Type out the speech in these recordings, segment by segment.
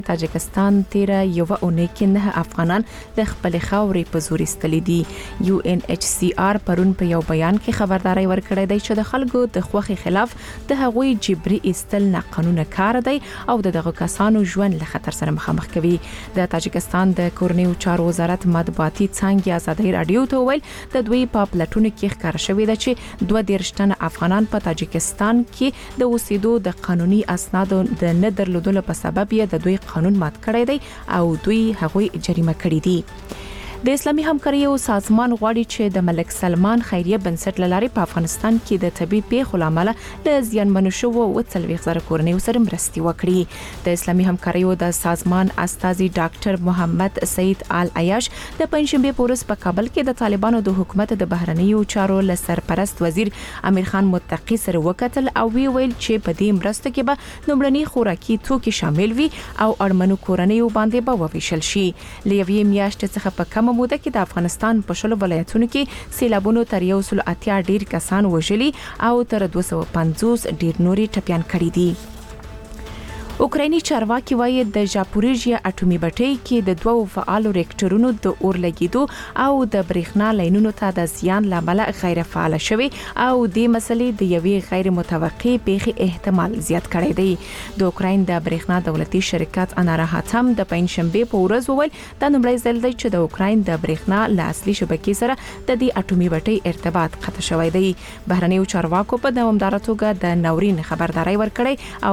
تاجکستان تیره یو اونۍ کې 9 افغانان د خپل خاورې په زور ایستلي دي. UNHCR پرون په یو بیان کې خبرداري ورکړې ده چې د خلکو د خوخي خلاف د هغوی جبري ایستل نه قانوني کار دی او دغه کسانو ژوند له خطر سره مخامخ کوي. د تاجکستان د کورنیو چارو وزارت مطبوعاتي څانګه ازادي رادیو ته ویل د دوی په پلاتونو کې ښکار شوې ده چې 22 تنه افغانان په تاجکستان کې د اوسېدو د قانوني اسنادو د نه درلودلو په سبب یې د دوی قانون مات کړی دی او دوی هغوی جریمه کړی دي. د اسلامي همکاریو سازمان غواړي چې د ملک سلمان خیریه بنسټ لاري په افغانستان کې د طبي پیښو لامل د زیانمنو شوو او 30,000 کورنیو سره مرستي وکړي. د اسلامي همکاریو د سازمان استاذي ډاکټر محمد سید آل عیاش د پنځشنبه په ورځ په کابل کې د طالبانو د حکومت د بهرنیو چارو لسرپرست وزیر امیر خان متقی سره وکتل او ویل چې په دې مرسته کې به نومړني خوراکي توکي شامل وي او اړمنو کورنیو باندې به وویشل شي. لوی میاشتې څخه په کم موده کې د افغانستان په شلو ولایتونو کې سیلابونو تر 180 ډیر کسان وژلي او تر 250 ډیر نوري ټپيان کړي دي. اوکرایني چارواکي وایي د ژاپوریژیا اټومي بټۍ کې د دوو فعالو ریکټرونو د اور لګیدو او د برېښنا لاینونو ته د زیان لامل غیر فعال شوي او د مسلې د یوې غیر متوقع پیښې احتمال زیات کړی دی. د اوکراین د برېښنا دولتي شرکت اناراهاتم د پنځشنبه په ورځ وویل د نومړی ځل دی چې د اوکراین د برېښنا له اصلي شبکې سره د دې اټومي بټۍ ارتباط قطع شوی دی. بهرنیو چارواکو په دوامداره توګه د ناورین خبرداري ورکړې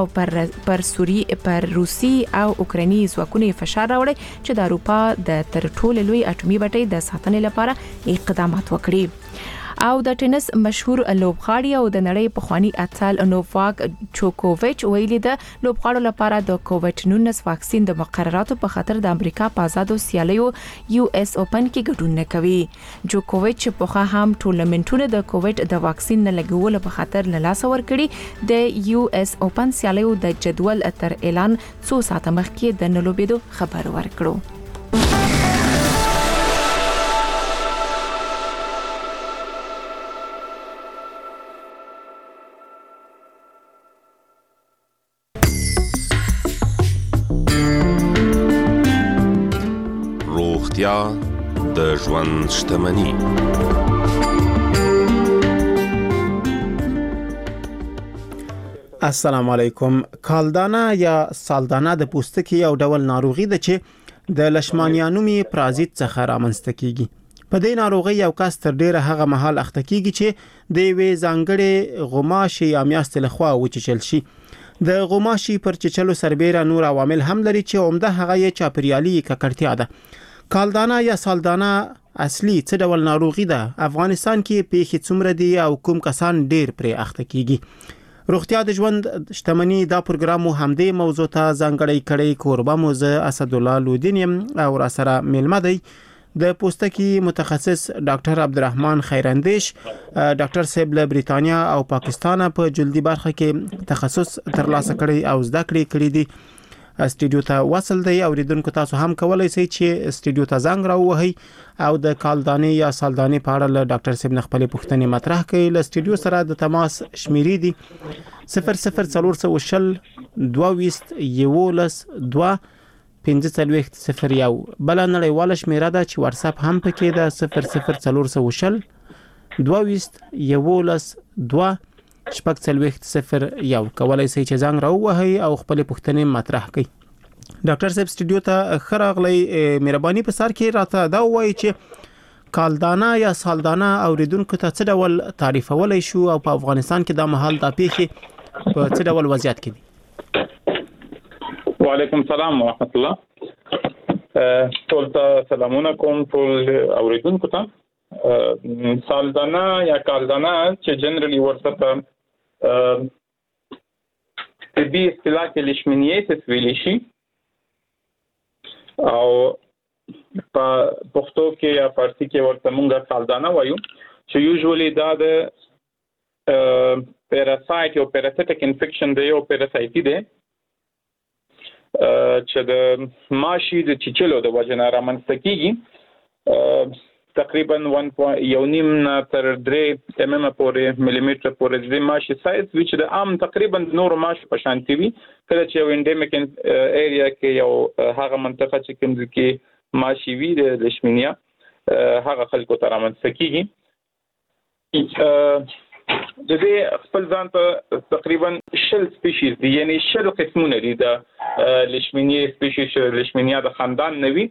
او پر روسي او اوکراني ځواکونو فشار راوړي چې د اروپا د تر ټولو لوی اټومي بټۍ د ساتنې لپاره اقدامات وکړي. او د ټینس مشهور لوبغاړي او د نړۍ پخوانی اتل نوواک جوکوویچ ویلي د لوبغاړو لپاره د کووډ 19 واکسین د مقرراتو په خاطر د امریکا په آزادو سیالیو US اوپن کې ګډون نه کوي. جوکوویچ په هم ټورنمنټونو د کووډ د واکسین نه لګولو په خاطر له لاس ورکړي د US اوپن سیالیو د جدول تر اعلان 2 ساعت مخکې د نلوبېدو خبر ورکړو. د ژوند شتمني. السلام علیکم. کالدانه یا سالدانه د پوستکي یو ډول ناروغي ده چې د لشمانیانومي پرازیت څخه رامنځته کیږي. په دې ناروغي یو کس تر ډیره هغه مهال اخته کیږي چې د وې ځانګړي غوماشي یا میاست لخوا وچیچل شي. د غوماشي پر چچلو سربېره نور عوامل هم لري چې عمده هغه یې چاپیریالي ککړتیا ده. کالدانه یا سالدانه اصلي څه ډول ناروغي ده؟ افغانستان کې پیښې څومره دي او کوم کسان ډیر پرې اخته کیږي؟ روغتیا د ژوند شتمني دا پروګرام همدې موضوع ته ځانګړی کړی. کوربه موزه اسد الله لودینیم او را سره ملمه دی د پوستکي متخصص ډاکټر عبدالرحمن خیراندیش. ډاکټر صاحب له بریتانیا او پاکستان په جلدی برخه کې تخصص ترلاسه کړی او زده کړې دي. استودیو ته وصل دی. اوریدونکو تاسو هم کولای شئ چې استودیو ته زنګ راووهئ او د کالدانې یا سالدانې په اړه له ډاکټر صاحب نه خپلې پوښتنې مطرح کړئ. له استودیو سره د تماس شمیرې دي 00420 22 11 2 1501. بل نړیواله شمیره ده چې واتس اپ هم پکې ده 00420 22 11 2 شپږ کولای شئ چې زنګ راووهئ او خپل پوښتنې مطرح کړئ. ډاکټر صاحب استودیو ته خراغلی. مهرباني په سر کې راته دا وایي چې کالدانه یا سالدانه اوریدونکو ته څه ډول تعریفولای شو او په افغانستان کې د مهال د پیښې په څه ډول وضعیت کې دي؟ وعلیکم السلام ورحمت الله. ټول ته سلامونه کوم ټول اوریدونکو ته. سالدانه یا کالدانه چې جنرالي ورته طبي اصطلاح کې لیشمنیټس ویل شي او په پښتو کې یا فارسی کې ورته مونږه سالدانه وایو چې یوزولي دا د پیراسایت او پیراسایټک انفیکشن دی او پیراسایټي دی چې د ماشي د چیچلو د وجه نه رامنځته کیږي. تقریبا 1.1 تر 3 پورې مليمتر پورې د ماشي سایز which د عام تقریبا نور ماشي په شان وي کله چې یو انډیمیک ایریا کې یو هغه منطقه چې کوم کې ماشي وي د لشمینیا هغه خلکو ته رامنځته کیږي د دې خپل ځان ته تقریبا 10 سپیشیز دي یعنی 10 قسمونه دي د لشمینیا سپیشیز لشمینیا د خاندان نوي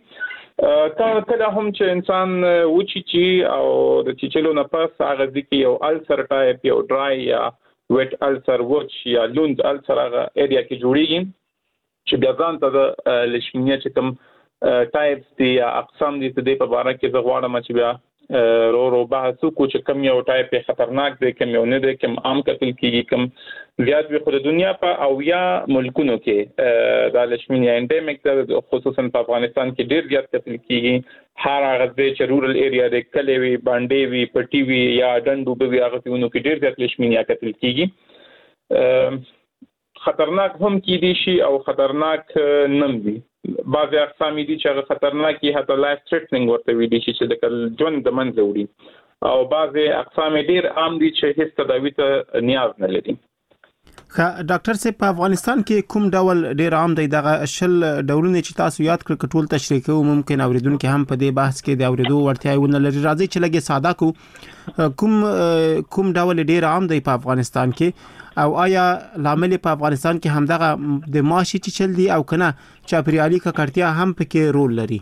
کله هم چې انسان وچی او د چیچلو نه پس هغه ځکه یو السر ټایپ یو ډرای یا ویټ السر وچ یا لوند السر هغه ایریا کې جوړیږي چې بیا ځان ته د لشمینیا چې کوم ټایپس دي یا اقسام دي د په اړه کې زه غواړم چې بیا رو بحث وکړو چې کوم یو ټایپ خطرناک دی کوم یو نه دی کوم عام کتل کیږي کوم زیات وي خو د دنیا په او یا ملکونو کې د لشمینیا انډیمیک خصوصا په افغانستان کې ډیر زیات کتل کیږي هر هغه ځای چې رورل ایریا د کلی وي باندې وي پټي وي یا ډنډو به وي هغه ځایونو کې ډیر زیات لشمینیا کتل کیږي خطرناک هم کیدي شي او خطرناک نم دي بعض اقسام دي چې خطرناکي حتی لایف ثریټنینګ ورته وي دي چې د ژوند د منځ وړي او بعض اقسام ډیر عام دي چې هیڅ تداوی ته نیاز نه لري ډاکټر صاحب په افغانستان کې کوم ډول ډیر عام دی دغه شل ډولونه چې تاسو یاد کړ ټول تشریح کوو ممکن اوریدونکو هم په دې بحث کې د اوریدو ورتیا ونه لري راځي چې لګي ساده کو کوم ډول ډیر عام دی په افغانستان کې او آیا لامل په افغانستان کې همدغه د ماشي چل دی او کنه چاپریالي ککړتیا هم پکې رول لري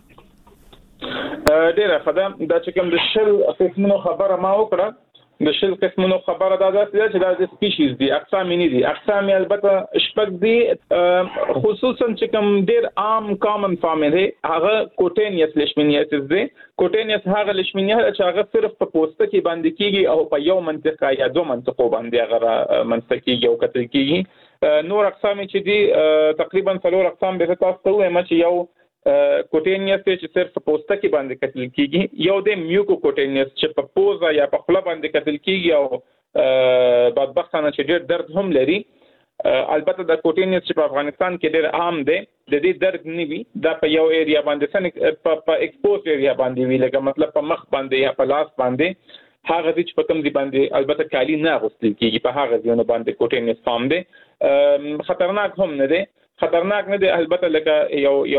ډیره خدام دا چې کوم د شل قسمونو خبره ما وکړه د شل قسمونو خبره دا چې دا د سپیشیز دي اقسام نه دي اقسام البته شپږ دي خصوصا چې کوم ډیر عام کامن فارم دی هغه کوټینیس لشمینیاسس دی کوټینیس هغه لشمینیا چې هغه صرف په پوسټ کې باندې کیږي او په یو منطقه یا دوه منطقو باندې هغه منطقه کیږي او کتل کیږي نور اقسام چې دي تقریبا 3 اقسام به تاسو ته وایم چې یو کوټینیس چې صرف په پوسټ کې باندې کتل کیږي یو د میوکو کوټینیس چې په پوزا یا په خله باندې کتل کیږي او بدبختانه چې ډېر درد هم لري البته د کوټینیس چې په افغانستان کې ډېر عام دی د دې درد نه وي دا په یو ایریا باندې سن په ایکسپوز ایریا باندې وی لکه مطلب په مخ باندې یا په لاس باندې هغه چې په کوم ځای باندې البته کالی نه غوستل کیږي په هغه ځایونو باندې کوټینیس فارم دی خطرناک هم نه دی خطرناک نه دی البته لکه یو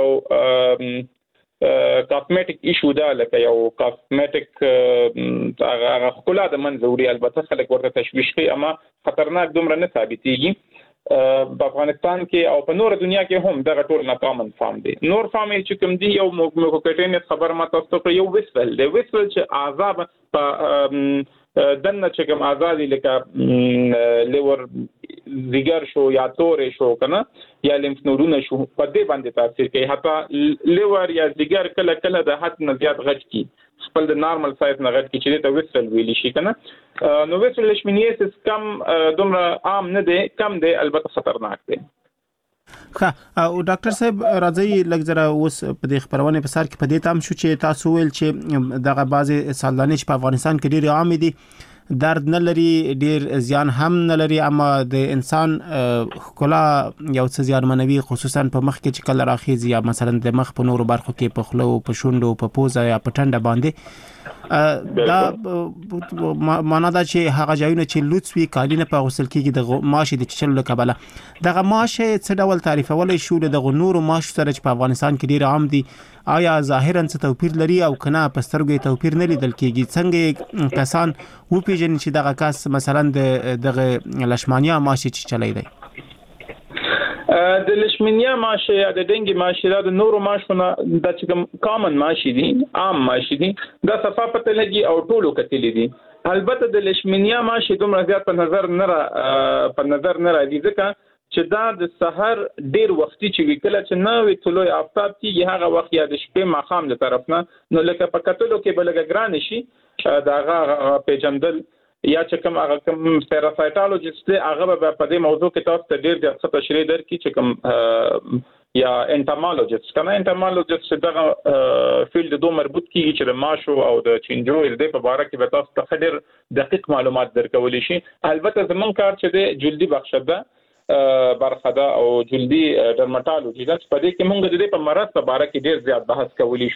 کاسمیټیک ایشو دا لکه یو کاسمیټیک هغه خلا د منځوري البته خلک ورته تشویش کوي اما خطرناک دومره نه ثابتېږي په افغانستان کې او په نور دنیا کې هم دغه ټول ناکامن فارم دي نور فارم چې کوم دي یو موکوکټینس خبر ما تاسو ته یو وسل دی وسل چې عذاب په دنه چې کوم آزادي لکه لیور زیګر شو یا تورې شو کنه یا لیمف نودونه شو په دې باندې تاثیر کوي حتی لیور یا زیګر کله کله د حد نه زیات غټ کی خپل د نارمل سایز نه غټ کی چې ته وسل ویلی شي کنه نو وسل لشمینیاسس کم دومره عام نه دی کم دی البته خطرناک دی او ډاکټر صاحب راځي لږ اوس په دې خبرونه په سر کې په دې تام شو چې تاسو ویل چې دغه بعضي سالدانې په افغانستان کې ډېر عام دي درد نه لري ډیر زیان هم نه لري اما د انسان خلا یو څه زیان منوي خصوصا په مخ کې چې کله راخیږي یا مثلا د مخ په نورو برخو کې په خلو په شونډو په پوزه یا په ټنډه باندې دا معنا دا چې هغه ځایونه چې لوڅ وي کالي نه په غسل کېږي د ماشي د چلو کبله دغه ماشي څه ډول تعریفولای شو د نورو ماش سره چې په افغانستان کې ډیر عام دي آیا ظاهرا څه توپیر لري او کنه په سترګې توپیر نه لیدل کېږي څنګه کسان و پیژني چې دغه کس مثلا دغه لشمانیا ماشي چې چلای دی د لشمینیا ماشي یا د ډنګي ماشي د نورو ماشونه د چې کوم کامن ماشي دي عام ماشي دي دا صفه پته لګي او ټولو کتلې دي البته د لشمینیا ماشي دومره زیات په نظر نه راځي ځکه چې دا د سحر ډیر وختي چې وکړه چې نه وي طلوع آفتاب کیږي هغه وخت یا د شپې ماخام له طرف نه نو لکه په کتلو کې بلګ ګران شي دا هغه پیجندل یا چې کوم هغه کوم پیراسایټالوجیست هغه په دې موضوع کې تاسو ته ډیر ځکه تشریح درکړي چې کوم یا انټامالوجیست کنه انټامالوجیست دغه فیلډ دوه مربوط کیږي چې د ماشو او د چینجو د په اړه کې به تاسو ته ډیر دقیق معلومات درکول شي البته زمون کار چې د جلدی بخښه ده برخه ده او جلدی ډرماټالوجي ده په دې کې موږ د دې په مرض په اړه کې ډیر زیات بحث کولی شو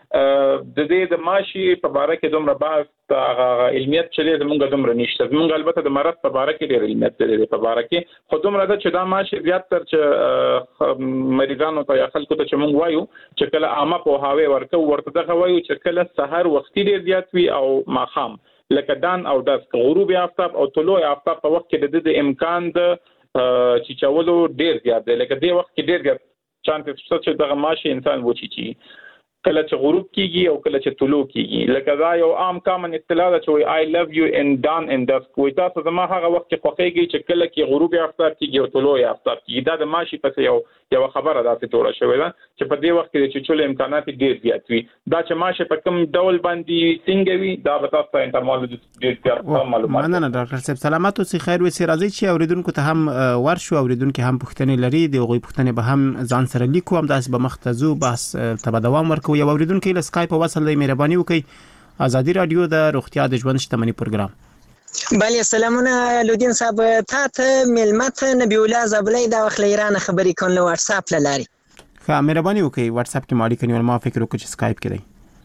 د دې د ماشي په باره کې دومره بحث علمیت چې زمونږ دومره نشته. زمونږ البته د مرض په باره کې ډېر علمیت دی په باره کې، خو دومره ده چې دا ماشي زیات تر چې مریضانو ته یا خلکو ته چې مونږ وایو چې کله عامه پوهاوی ورکو ورته دغه وایو چې کله سحر وختي ډېر زیات وي او ماښام لکه دان او داس غروب آفتاب او طلوع آفتاب په وخت کې د امکان د چې چولو ډېر زیات دی. لکه دې وخت کې ډېر زیات چانس شته چې دغه ماشي انسان وچی چی کله چې غروب کیږي او کله چې طلوع کیږي. لکه دا یو عام کامن اصطلاح ده چې I love you in dawn and dusk. وای تاسو زما هغه وخت کې خوښیږي چې کله کې غروب آفتاب کیږي او طلوع آفتاب کیږي. دا د ماشي په یو خبره ده جوړه شوې ده چې په دې وخت کې چې چول امکانات ډېر زیات وي. دا چې ماشي په کوم ډول باندې څنګه وي دا به تاسو ته انټرمالوجیست ډېر زیات معلومات. مننه ډاکټر صاحب، سلامات اوسئ، خیر وي. راځي چې اوریدونکو ته هم ورشو، اوریدونکو هم پوښتنې لري، د هغوی پوښتنې به هم ځان سره لیکو، هم داسې به مختزو بحث ته دوام ورکو. یو اوریدونکو له سکایپ په وصل دی، مهرباني وکړئ. ازادي رادیو د روغتیا د ژوند شتمنۍ پروګرام. بله سلامونه لودین صاحب، ته ملمت نبی الله زابلی دا وخت له ایران خبرې کوم له واتس اپ لاري. ښه، مهرباني وکړئ واتس اپ کې مالي کني ما فکر وکړ چې سکایپ کې دی.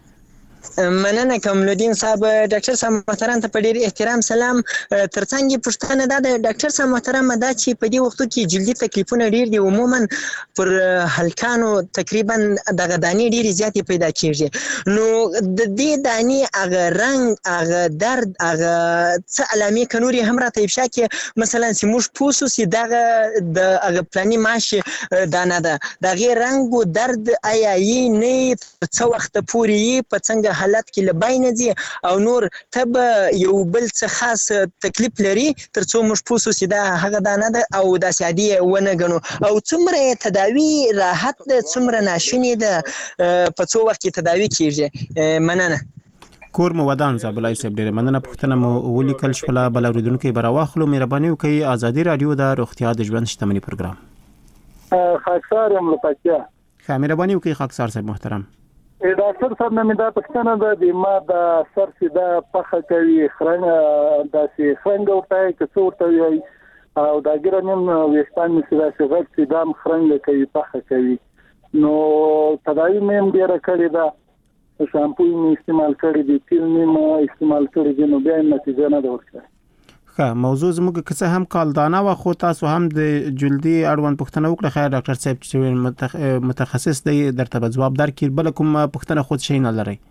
مننه کوم لودین صاحب. ډاکټر صاحب محترم ته په ډیر احترام سلام. ترڅنګ پوښتنه ده د ډاکټر صاحب محترم دا چې په دې وختو کې جلدي تکلیفونه ډیر دي، عموما پر هلکانو تقریبا دغه دانې ډیر زیاتې پیدا کیږي. نو د دې دانې هغه رنګ، هغه درد، هغه څه علامې کنوري هم راته افشا کې مثلا چې موږ پوسو چې دغه د هغه پلاني ماشي دانه ده دغه رنګ او درد آیا یې نه څه وخت پورې په څنګه حالت کې لباینه دي او نور تب یو بل څه خاص تکلیف لري ترڅو موږ پوسو چې دا هغه دانه ده او دا سادي ونه غنو او څومره تداوی راحت ده، څومره ناشونی ده، په څو وخت کې تداوی کیږي. مننه. کور مو ودان زابلای صاحب، ډیره مننه. پوښتنه مو ولیکل شوله، بل اوریدونکو به راواخلو. مهرباني وکړئ. ازادي رادیو د روغتیا د ژوند شتمنۍ پروګرام. خاکسار یم لپاره. ښه، مهرباني وکړئ خاکسار صاحب محترم. ډاکټر صاحب نن دا پښتنه ده د ما د سر سیده پخه کوي، خرنګ داسې خرنګ او پای کې څورته وي او دا ګرنم وېستان مې سره څنګه چې دا خرنګ کوي پخه کوي. نو تداوی مې ډیره کړې ده، شامپو مې استعمال کړی دی، تیل مې استعمال کړی دی، نو بیا نتیجه نه ده ورکړه. ښه، موضوع زموږ که څه هم کالدانه و خو تاسو هم د جلدي اړوند پوښتنه وکړه. خیر ډاکټر صاحب چې متخصص دی درته به ځواب درکړي. بل کوم پوښتنه خود شي نه لري؟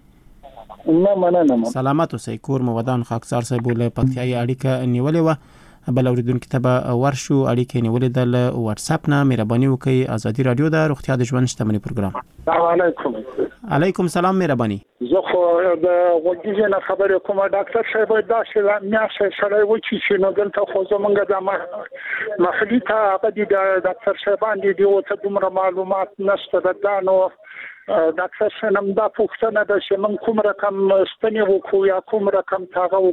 نه مننه. سلامات اوسئ. کور مو ودان. خاکسار صاحب له پکتیايي اړیکه نیولې و، بل اوریدونکو ته به ورشو اړیکه نیولې د واتس اپ نه. مهرباني وکړئ. ازادي رادیو د روغتیا د ژوند شتمنۍ پروګرام. السلام علیکم. علیکم سلام. مهرباني. زه خو د وګړي نه خبرې کوم ډاکټر صاحب، دا چې میاشتې سره وچی چې نو دلته خو زمونږ د محلي ته هغه د ډاکټر صاحبان دي او څه دومره معلومات نشته ده. نو ډاکټر صاحب دا پوښتنه ده چې من کوم رقم ستنې وکړو یا کوم رقم تاغه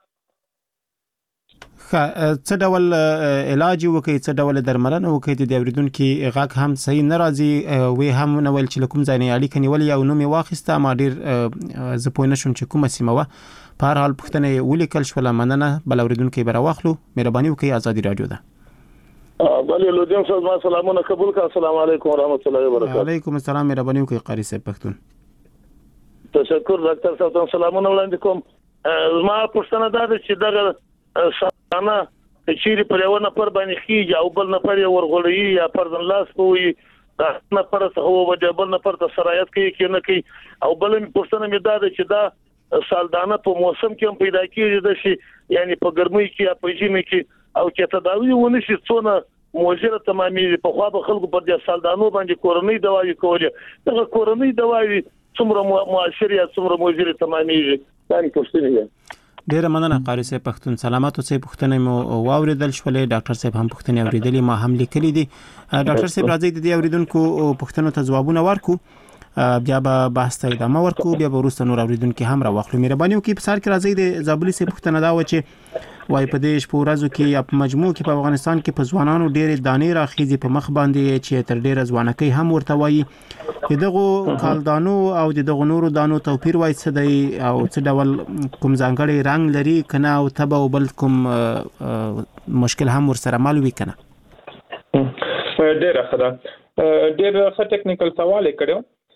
څه ډول علاج وکړي، څه ډول درملنه وکړي. د اوریدونکو غږ هم صحیح نه راځي، وی هم نه ویل چې کوم ځای نه اړیکه نیولې او نو می واخیسته. ما ډیر زه پوه نه شوم چې کومه سیمه و. په هر حال پوښتنه ولیکل شوله. مننه. بل اوریدونکو به راواخلو. مهرباني وکړئ. ازادي رادیو ده. بله لودین صاحب ما سلامونه قبول کړه. السلام علیکم ورحمت الله وبرکاته. علیکم السلام. مهرباني وکړئ قاری صاحب پښتون. تشکر ډاکټر صاحب ته سلامونه وړاندې کوم. ما پوښتنه ده چې دغه سانه چیرې پر یو نفر باندې خيږي او بل نفر یې ورغړی یا پردن لاس کوي، دا نفر څه هو وجه بل نفر ته سرایت کوي کې نه کوي. او بل پوښتنه مې ده چې دا سالدانه په موسم کې هم پیدا کیږي د شي، یعنی په ګرمۍ کې یا په ژمي کې، او چې تداوی ونه شي څونه موجره تمامي په خوا به خلکو پر دې سالدانو باندې کورنۍ دوايي کولې. دغه کورنۍ دوايي څومره مؤثر یا څومره موجره تمامي دا پوښتنه ده. ډیره مننه قاری صاحب پښتون. سلامات اوسئ. پښتنه مو واوریدل شولې. ډاکټر صاحب هم پښتنه اوریدلې، ما هم لیکلې دي. ډاکټر صاحب راځي د دې اوریدونکو پښتنو ته ځوابونه ورکو، بیا به بحث ته ادامه ورکو، بیا به وروسته نور اوریدونکو هم راوخلو. مهرباني وکړئ. په سر کې راځي د زابلی صاحب پښتنه دا و چې وای په دې شپو ورځو کې یا په مجموع کې په افغانستان کې په ځوانانو ډېرې دانې راخیږي په مخ باندې چې تر ډېره ځوانکۍ هم ورته وایي. دغه کالدانو او دغه نورو دانو توپیر وای څه دی او څه ډول کوم ځانګړی رنگ لري کنه او تبه او بل کوم مشکل هم ورسره مل وي کنه؟ ډېر ښه ټیکنیکل سوال کړو.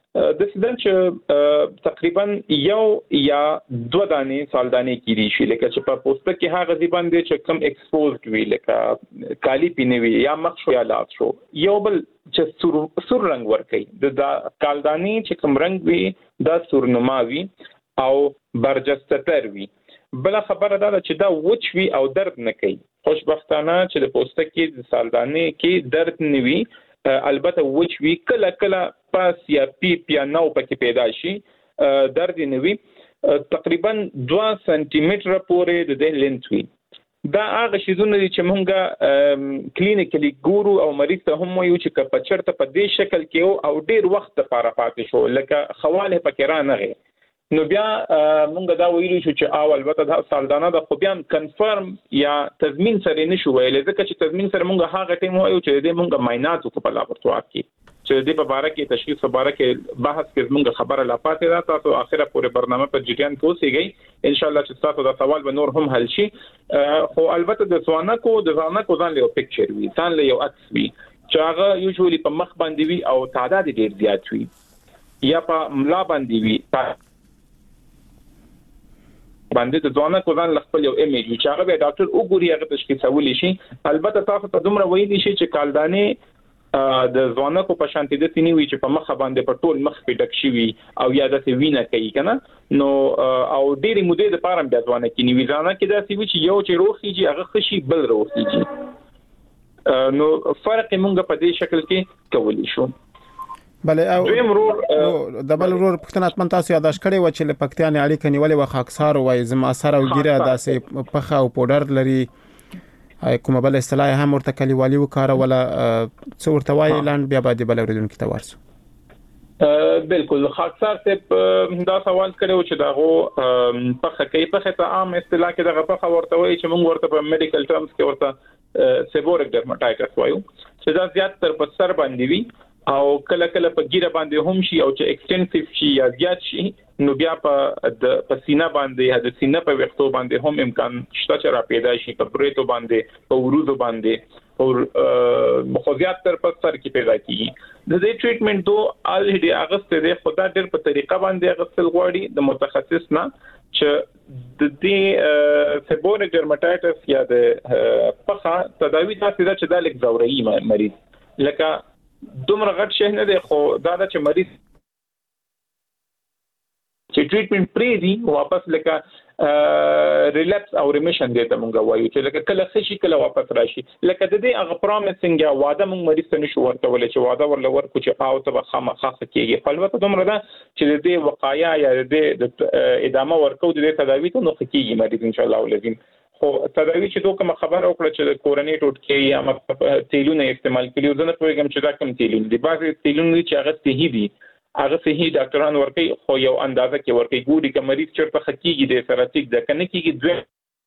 د سیدن چې تقریبا یو یا 2 دانې سالدانې کیږي شي لکه چې په پوسټ کې هغه ځای باندې چې کم ایکسپوزډ وی لکه کالی پینوي یا مخ شو یا لاس شو یو بل چې سور رنگ ورکي د کالدانې چې کم رنگ وي دا سورنما وي او برجسته وي بل خبره دا چې دا وچ وي او درد نه کوي خوشبختانه چې د پوسټ کې د سالدانې کې درد نه وي البته وچ وی کله پاس یا پیپ یا نو پکې پیدا شي درد نه وي تقریبا 2 سانتي متر پورې د لینث وي دا هغه شیزونه دي چې موږ کلینیکلی ګورو او مریض ته هم وایو چې په چرته په دې شکل کې او ډیر وخت لپاره پاتې شو لکه خواله پکې را نه نو بیا مونږ دا ویلو چې البته دا سالدانه د خو بیا کنفرم یا تضمین سره نشو ویلې ځکه چې تضمین سره مونږ هغه ټیم وایو چې دې مونږ معاینات وکړو په لابراتوار کې چې دې په اړه کې تشخیص په اړه کې بحث کې مونږ خبره لا پاتې ده تاسو اخره پورې برنامه په جریان کې اوسئ ان شاء الله چې تاسو دا سوال به نور هم حل شي خو البته د ځوانکو ځان له پکچر وي ځان له یو عکس وي چې هغه یوزولي په مخ باندې وي او تعداد ډیر زیات وي یا په ملا باندې وي باندې د ځوانه کوزان خپل یو ایمیج چې هغه به ډاکټر وګوري هغه تشخیصول شي البته تاسو ته دومره وایي شي چې کالدانې د ځوانه کو په شانتي د تینی وی چې په مخ باندې په ټول مخ په ډک شي او یا د وینه کوي کنه نو او ډېری مودې د پاره بیا ځوانه کې نیوي ځانه کې دا سی چې یو چې روخيږي هغه خشي بل روخيږي نو فرق موږ په دې شکل کې کولی شو بله او د بل ورور پښتنه اتمن تاسو یاداش کړی و چې لپکتیا نه اړیکه نیولې و خاکسار وای زما سره او ګیره داسې پخه او پودر لري کومه بل اصطلاح هم ورته کلیوالي وکړه ولا څو ورته وای لاند بیا باندې بل ورېدون کې تورسو بالکل خاکسار ته دا سوال کړو چې داغه پخه کوي پخه ته عام اصطلاح کې دغه پخه ورته وای چې موږ ورته په میډیکل ټرمز کې ورته سیبورک ډرماټایټس وایو چې دا زیات تر په سر باندې وي او کله په ګیره باندې هم شي او چې ایکستنسیو شي یا زیات شي نو بیا په سینه باندې یا د سینه په وختو باندې هم امکان شته چې را پیدا شي په بریتو باندې په وروزو باندې او مخزيات تر په سر کې پیدا کیږي د دې ټریټمنټ دوه الریډي اغسته د خدا ډېر په طریقه باندې اغستل غواړي د متخصص نه چې د دې سیبورک ډرماټایټس یا د پخه تداوی تاسو چې د لیک زوري مریض لکه دومره غټ شي نه دی خو دا چې مریض چې ټریټمنټ پرې دی واپس لکه ریلیپس او ریمیشن دی ته مونږ وایو چې لکه کله خشي کله واپس راشي لکه د دې هغه پروميسنګ یا واده مونږ مریض ته نشو ورکول چې واده ورلور کو چې او ته خامخا کېږي البته دومره دا چې د دې وقایع یا د ادامه ورکو د تداوی ته نو کېږي مریض ان شاء الله لازم خو تداوی چې دوه کوم خبر او کړ چې کورنۍ ټوټکي یا تیلونه استعمال کړي زنه پوهیږم چې دا کوم تیلونه دي بعضي تیلونه چې هغه صحیح دي هغه صحیح ډاکټران ورکي خو یو اندازه کې ورکي ګوري چې مریض چیرته خکېږي د سراتیک د کنه کېږي دوه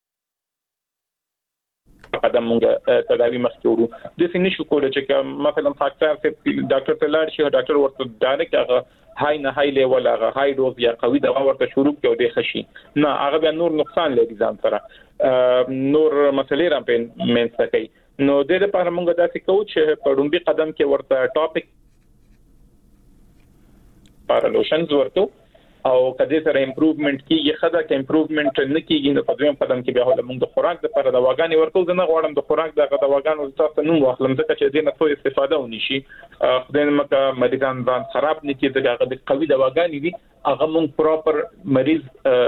قدم موږ تداوی مخکورو د سینې شو کول چې مثلا فاکټر ته ډاکټر ته لاړ شي ډاکټر ورته ډایرکټ هغه هاي نه هاي لیول هغه هاي ډوز یا قوي دوا ورته شروع کړو د خشي نه هغه بیا نور نقصان لري ځان سره نور مسلې را پېنځه کوي نو د دې لپاره موږ دا څه کوو چې په ډومبي قدم کې ورته ټاپک پارالوشنز ورته او کله سره امپروومنت کیږي خدا کې امپروومنت نه کیږي نو په دویم قدم کې بیا له موږ د خوراک لپاره د واګانی ورکول نه غواړم د خوراک د واګانو تاسو نو واخلم ځکه چې دې نه څو استفاده ونی شي خدای مکه مریضان ځان خراب نه کیږي دغه د قوي د واګانی دي هغه موږ پراپر مریض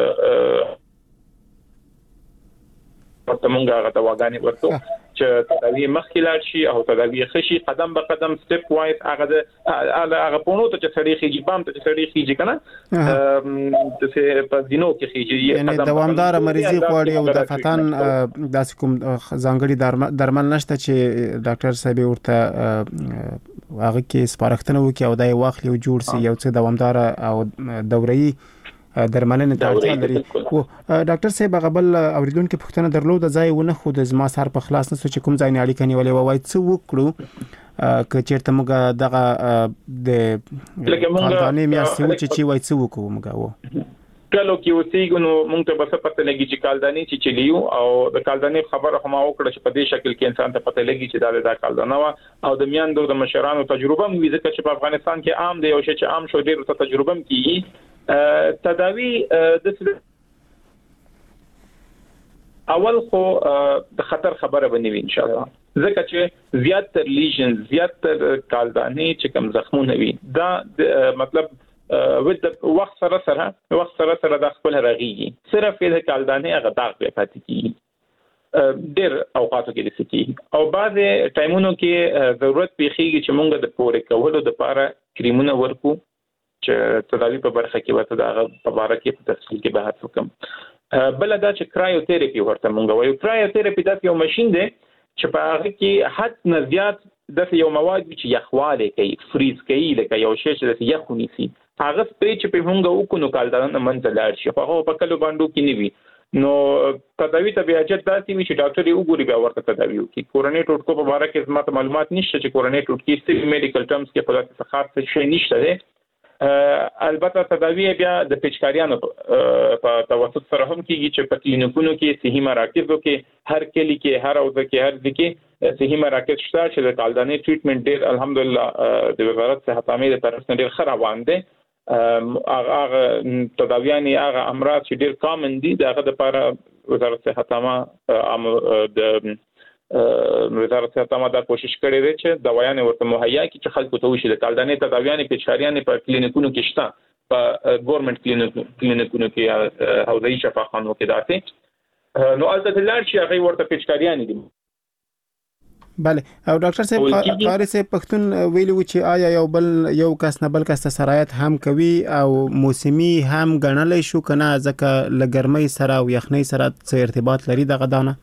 ورته موږ هغه د واګانی ورکو چې تداوی مخکلات شي او تداوی خشي قدم به قدم سټپ وایز هغه پونو ته چې سړي خيږي بام ته سړي خيږي کنه چې په دینو کې خيږي یعنی دوامدار مریضي غواړي او د فتان داس کوم ځانګړي درمل نشته چې ډاکټر صاحب ورته هغه کې سپارښتنه وکړي او دای واخلي او جوړ سي یو څه دوامدار او دوري درملنه ته اړتیا لري او ډاکټر صاحب غبل اوریدونکو پښتنه درلود ځای ونه خو د زما سر په خلاص نه چې کوم ځای نه اړیکه نیولې وای څه وکړو که چیرته موږ دغه د قانوني میاشتې چې وای څه وکړو موږ کلو کې اوسېږو نو موږ ته به پته لګي چې کالداني چې چلیو او د کالداني خبره هم وکړه چې په دې شکل کې انسان ته پته لګي چې دا کالدانه وا او د میاندو د مشرانو تجربه مو ځکه چې په افغانستان کې عام دی او چې عام شو ډیر ته تجربه کیږي تداوی د اول خو د خطر خبره بنوي ان شاء الله ځکه چې زیات تر لیژن زیات تر کالداني چې کوم زخمونه وي دا مطلب د وخت سره د خپل راغيږي صرف د کالداني هغه داغ په پاتې کیږي ډېر اوقاتو کې د سکی او بعض ټایمونو کې ضرورت پیخیږي چې مونږ د پورې کولو د لپاره کریمونه ورکو چې تداوی په برخه کې وته دا په اړه کې په تفصیل کې بحث وکم بل دا چې کرایوتراپي ورته مونږ وایو کرایوتراپي دا یو ماشين دی چې په هغه کې حد نه زیات د یو مواد چې یخواله کوي فریز کوي لکه یو شی چې د یخونی سي هغه سپری چې په موږ وکونو کالدانه منځ لاړ شي خو هغه په کلو باندې کې نیوي نو تداوی ته بیا چې داسې وي چې ډاکټر یې وګوري بیا ورته تداوی وکړي کورونی ټوټکو په اړه کې زما معلومات نشته چې کورونی ټوټکی ستې میډیکل ټرمز کې په داسې خاص شي نشته ده البته تداوی بیا د پیچکاریانو په توسط سره هم کیږي چې په کلینیکونو کې صحي مراکزو کې هر کلی کې هر اوځ کې هر ځکه صحي مراکز شته چې د کالداني ټریټمنټ ډیر الحمدلله د وزارت صحت عامه د طرف نه ډیر ښه روان دي هغه تداویانې هغه امراض چې ډیر کامن دي دغه لپاره وزارت صحت عامه د وزارت صحت عامه دا کوشش کړې ده چې دوايانې ورته مهیا کړي چې خلکو ته وشي د کالدانې تداویانې په چاریانې په کلینیکونو کې شته په ګورنمنت کلینیکونو کې حوزوي شفاخانو کې داسې نو البته لار چې هغه ورته پیچکاریانې دي بله او ډاکټر صاحب قاری صاحب پښتون ویلو چې آیا یو کس نه بل کس سرایت هم کوي او موسمي هم غنلې شو کنه ځکه لګرمۍ سره او یخنۍ سره څه ارتباط لري دغه دانه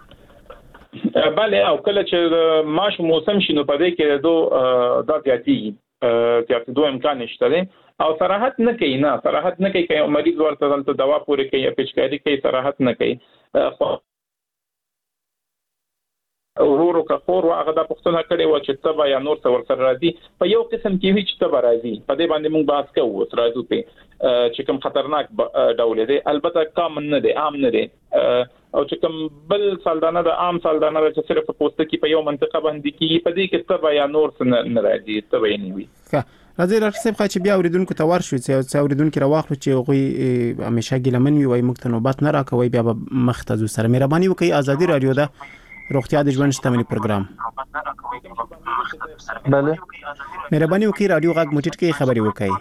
بله او کله چې ماش موسم شنو پدې کې دا زیاتې دوه امکان شته او صراحت نه کوي چې مریض ورته دوا پوره کوي پیچکاری کوي صراحت نه کوي ورورو که خور هغه د پښتنه کړي و چې تبا یا نور څور سره راځي په یو قسم کې وی چې تبا راځي په دې باندې موږ بحث کوو تر راځو په چې کوم خطرناک ډول دی البته کامن نه دی عام نه دی او چې کوم بل سالدانه د عام سالدانه چې صرف په پوسټ کې په یو منطقه باندې کې په دې کې تبا یا نور څه نه راځي تبا یې نیوي راځي ډاکټر صاحب چې بیا اوریدونکو ته ورشو چې اوریدونکو راوخلو چې غوي همیشه ګلمن وي مخ ته نوبت نه راکوي بیا مختزو سره مهرباني وکړئ ازادي رادیو ده روغتیا د ژوند شتمنۍ پروګرام بله مهرباني وکړئ رادیو غږ مټټ کې خبري وکړئ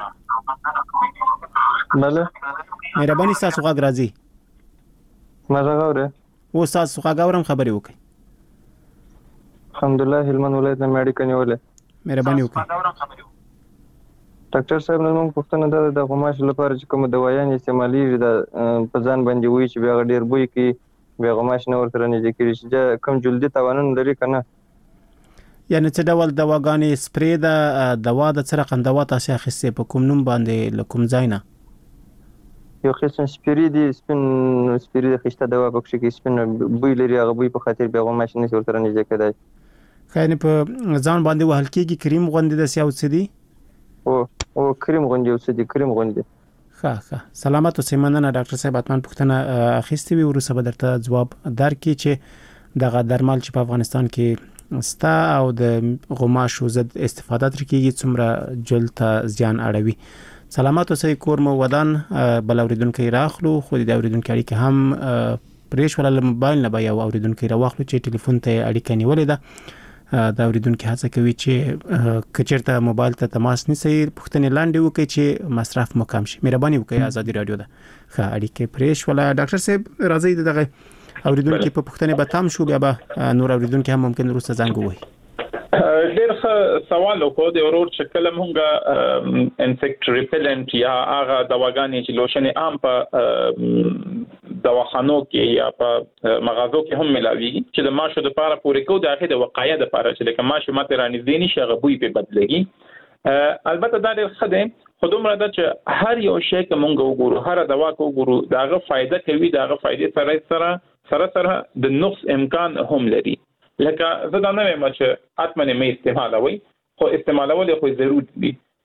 بله مهرباني تاسو غږ راځي مزه غوړه و تاسو غږ اورم خبري وکړئ الحمدلله هلمند ولایت نه میډیکل نیولې مهرباني وکړئ ډاکټر صاحب نن موږ پښتنه د غوماش لپاره چې کوم دوايان استعمالي د په ځان باندې وي چې بیا ډیر بوی کې بیا غوماش نه ورته نه ذکر شي کوم جلدي توانن لري کنه یعنی څه ډول دواګانې سپری د دوا د څه رقم دوا تاسو اخیستې په کوم نوم باندې لکم ځای نه یو قسم سپری د خسته دوا پکې کې سپین بوی لري هغه بوی په خاطر بیا غوماش نه ورته نه ذکر دی خاینه په ځان باندې وهل کېږي کریم غوندې د سیاو څه دی او کریم غوندې ښه سلامت اوسئ مننه ډاکټر صاحب اتمن پوښتنه اخیستې وي ورسره به درته جواب درکړي چې دغه درمل چې په افغانستان کې ستا او د غوماشو ضد استفاده تر کېږي څومره جلد ته زیان اړوي سلامت اوسئ کور مو ودان بل اوریدونکو راخلو خو د اوریدونکو اړیکه هم پریش ولا موبایل نه به یو اوریدونکو راخلو چې ټلیفون ته اړیکه نیولې ده دا اوریدونکو هڅه کوي چې کچرته موبایل ته تماس نیسي پښتنې لاندې وکړي چې مصرف مو کم شي مهرباني وکړئ ازادي رادیو ده ښه اړیکه پریش ولا ډاکټر صاحب راځي دغه اوریدونکو په پښتنې به تام شو بیا به نور اوریدونکو هم ممکن وروسته زنګ ووهي ډېر ښه سوال وکړو د ورور چې کله مونږه انسیکټ ریپلنت یا هغه دواګانې چې لوشن عام په دواخانو کې یا په مغازو کې هم ملاويږي چې د ماشو د لپاره پورې کو د اخر د وقایه د لپاره چې لکه ماشو ماته راني دي نشي غوي په بدلېږي البته دا ډېر ښه دی خو دومره ده چې هر یو شی که مونږ وګورو هر دوا کو وګورو داغه فائدہ کوي داغه فائدې سره د نقص امکان هم لري لکه زه دا نه وایم چې اتمنه مې استعمالوي خو استعمالول خو ضروري دي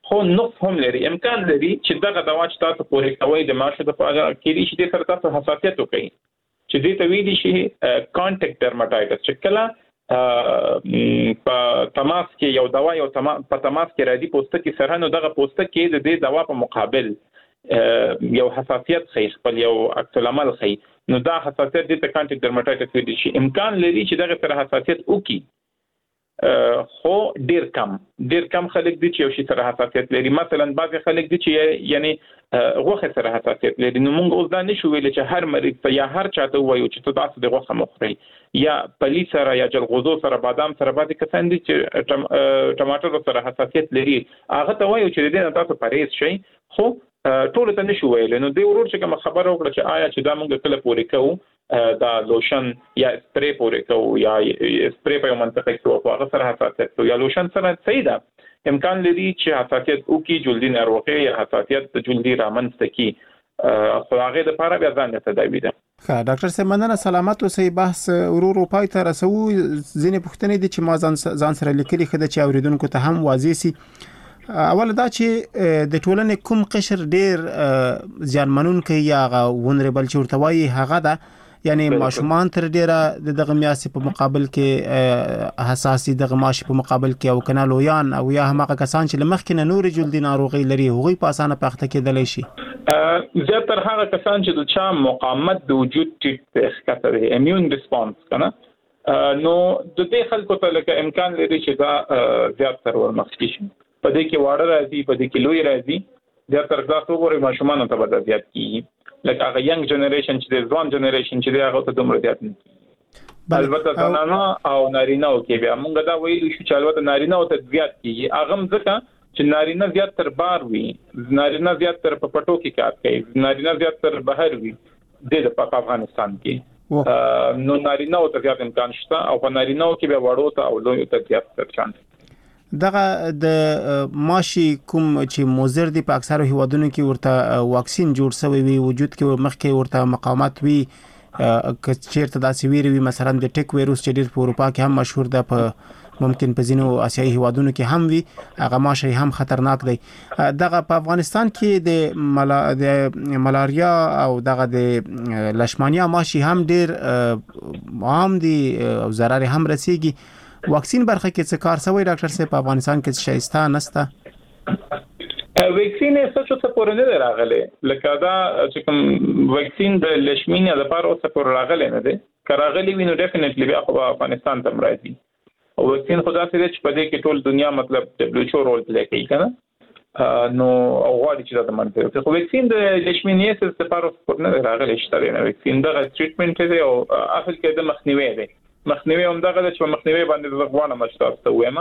خو نقص هم لري. امکان لري چې دغه دوا چې تاسو پورې کوي د ماشه د پاره کې شي د سره تاسو حساسیت وکړي چې دې ته ویل شي کانټیکټ ډرماټایټس چې کله په تماس کې یو دوا په تماس کې راځي پوستکي سره، نو دغه پوستکي د دې دوا په مقابل یو حساسیت خي خپل یو عکس العمل خي، نو دا حساسیت د کانټیکټ ډرماټایټس ویل شي. امکان لري چې دغه سره حساسیت وکړي، خو ډیر کم خلک دي چې یو شي سره حساسیت لري. مثلا بعض خلک دي چې یعنی غوښه سره حساسیت لري، نو موږ اوس دا نشو ویل چې هر مریض ته یا هر چاته وایو چې تاسو د غوښه مخوري یا پلی سره یا جلغوزو سره بادام سره. بعض کسان دي چې ټماټر سره حساسیت لري، هغه ته وایو چې دې نه تاسو پرهیز شئ، خو ټول ته نشو ویل. نو د ورور چې کوم خبره وکړه چې آیا چې دا موږ کله پورې کوو دا لوشن یا سپری پورې کوو یا سپری په منطقه کې او هغه سره حساسیت کوي یا لوشن سره صحیح ده، امکان لري چې حساسیت وکړي جلدی ناروغي یا حساسیت جلدی رامنځته کی، خو هغه د لپاره بیا ځان ته تداوی ده. ښه ډاکټر صاحب مننه، سلامت اوسئ. بحث ورو پای ته رسو. ځینې پوښتنې دي چې ما ځان سره لیکلي خده چې اوریدونکو ته هم واضح سي. اول دا چې د ټولنې کوم قشر ډیر ځانمنونکي یا ونربل چې ورته وایي هغه ده، یعنی ماشومان تر ډیره دغه میاسي په مقابل کې حساسي دغه ماشي په مقابل کې او کنه لویان او یا هم هغه کسان چې لمخکې نه نور جلدی ناروغي لري هغوی په اسانه پخته کېدلی شي. زیاتره هغه کسان چې د چا مقاومت د وجود ټیټ ښکته دی، امیون ریسپانس کنه، نو د دې خلکو ته لکه امکان لري چې دا زیات تر ورمخکې شي. په دې کې واړه راځي، په دې کې لوی راځي، زیاتره تاسو وګورئ ماشومان ته به زیات کیږي، لکه هغه ینګ جنریشن چې د ځوان جنریشن چې هغه ته دومره زیات نه کیږي. البته زنانه او نارینه او کې بیا موږ دا ویلو چې البته نارینه او ته زیات کیږي، هغه ځکه چې نارینه زیات تر بار وي، نارینه زیات تر په پټو کې کار کوي، نارینه زیات تر بهر وي د افغانستان کې، نو نارینه او ته زیات امکان شته او په نارینه او کې بیا وړو ته او لوی ته زیات تر چانس. دغه د ماشي کوم چې موزر دی په اکثره هیوادونو کې ورته واکسین جوړ شوی وي، وجود کې مخکې ورته مقاومت وي، که چیرته داسې ویری وي مثلا د ټیک وایروس چې ډیر په اروپا کې هم مشهور ده، په ممکن په ځینو آسیایي هیوادونو کې هم وي، هغه ماشي هم خطرناک دی. دغه په افغانستان کې د ملاریا او دغه د لشمانیا ماشي هم ډیر عام دي او ضرر هم رسیږي. واکسین برخه کې څه کار شوی ډاکټر صاحب په افغانستان کې شایسته نسته؟ واکسین څه څه پورې نه راغلی، لکه دا چې کوم واکسین د لشمینیا د لپاره څه پورې راغلی نه دی، که راغلی وي نو ډیفینټلی بیا خو افغانستان ته راځي. او واکسین خو داسې دی چې په دې کې ټول دنیا مطلب WHO رول پلی کوي کنه، نو غواړي چې دا منځ ته. خو واکسین د لشمینیا څه لپاره پورې نه راغلی شته نه، واکسین دغه ټریټمنټ دی او اصل کې د مخنیوي دی. مخنیوي هم دغه چې په مخنیوي باندې زغوانه مشتاق ته وایم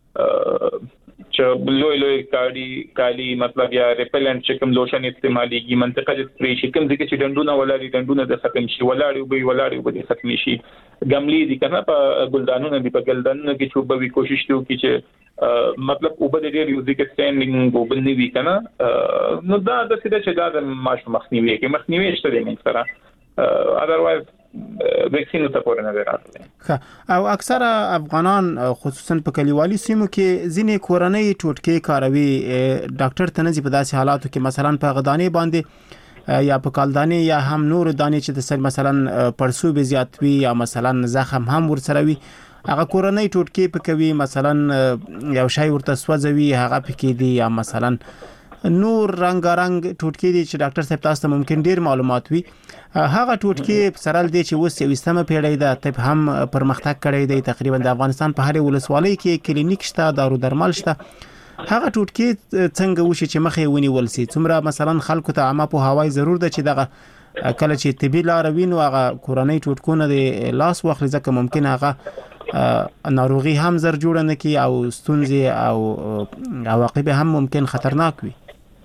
چې لوی کالی مطلب یا ریپلنټ چې کوم لوشن استعماليږي منطقه د سپری شي کوم ځکه چې ډندونه د ختم شي ولاړی به ختم شي، ګملي دي کنه په ګلدانونو دی، په ګلدانونو کې چې به کوشش کوي چې مطلب وبد ډیر یو ځکه سټینډینګ وبني وی کنه، نو دا د څه چې دا د ماش مخنیوي کې مخنیوي شته دی نه سره، اذروایز ویکسین ته پورې نه راغلی. او اکثره افغانان خصوصا په کلیوالي سیمو کې ځینې کورنۍ ټوټکې کاروي، ډاکټر ته نه ځي په داسې حالاتو کې مثلا په غدانې باندې یا په کالدانې یا هم نور دانې چې د سر مثلا پړسوب زیات وي یا مثلا زخم هم ورسره وي، هغه کورنۍ ټوټکې پکوي، مثلا یو شی ورته سوځوي هغه پکې دي، یا مثلا نور رنگارنګ ټوټکې دي چې ډاکټر صاحب تاسو ته ممکن ډیر معلومات وي، هغه ټوټکې سره دي چې اوس 20مه پیړۍ ده، طب هم پرمختګ کړی دی، تقریبا د افغانستان په هر ولسوالۍ کې کلینیک شته، دارو درمل شته. هغه ټوټکې څنګه وشي چې مخې ونیول سي؟ څومره مثلا خلکو ته عامه په هوای ضرور ده چې دغه کله چې طبي لار وینو هغه کورنۍ ټوټکونه د لاس واخلي، ځکه ممکن هغه ناروغي هم زر جوړ نه کی او ستونزې او عواقب هم ممکن خطرناک وي.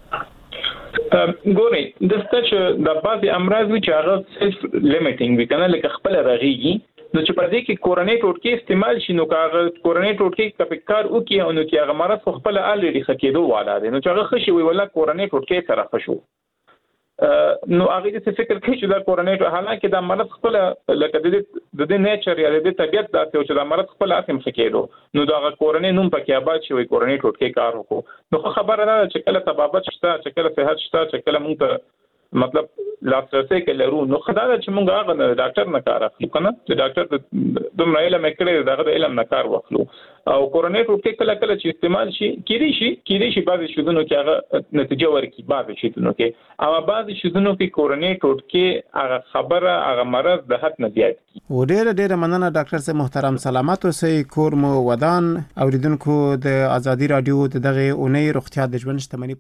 ګورئ دسته چې د بعضي امراض وی چې هغه سیلف لیمیټینګ وي کنه، لکه خپل راغيږي، نو چې په دې کې کورنۍ ټوټکې استعمال شي نو هغه کورنۍ ټوټکې کپکار او کې نو چې هغه مرض خپل الریډي خکېدو والا دي، نو چې هغه خشي وي ولا کورنۍ ټوټکې سره خشو، نو هغه د فکر کوي چې دا کورونیټ حالانکه دا مرض خپل لکه د دې نیچر یا د طبيعت داسې چې دا مرض خپل اصل مخکېلو نو دا کورونی نوم پکې آباد شوی کورونیټ ټوټکي کار وکړو نو خبره ده چې کله تبابت شته چې کله صحت شته چې کله موږ مطلب لاسرسي کې لرو نو خدای چې موږ هغه ډاکټر نه کار اخلو کنه چې ډاکټر دومره علم کړی دغه علم نه کار واخلو او کورونیټ ټوټکي کله چې استعمال شي کېدی شي بعضی شودونو کې هغه نتیجه ورکړي بعضی شودونو کې او بعضی شودونو کې کورونیټ ټوټکي هغه خبره هغه مرض د حد نه زیات و ډېر مننه ډاکټر صاحب محترم سلامت اوسئ کور مو ودان اوریدونکو د ازادي رادیو دغه اونۍ روغتیا د ژوند شتمنۍ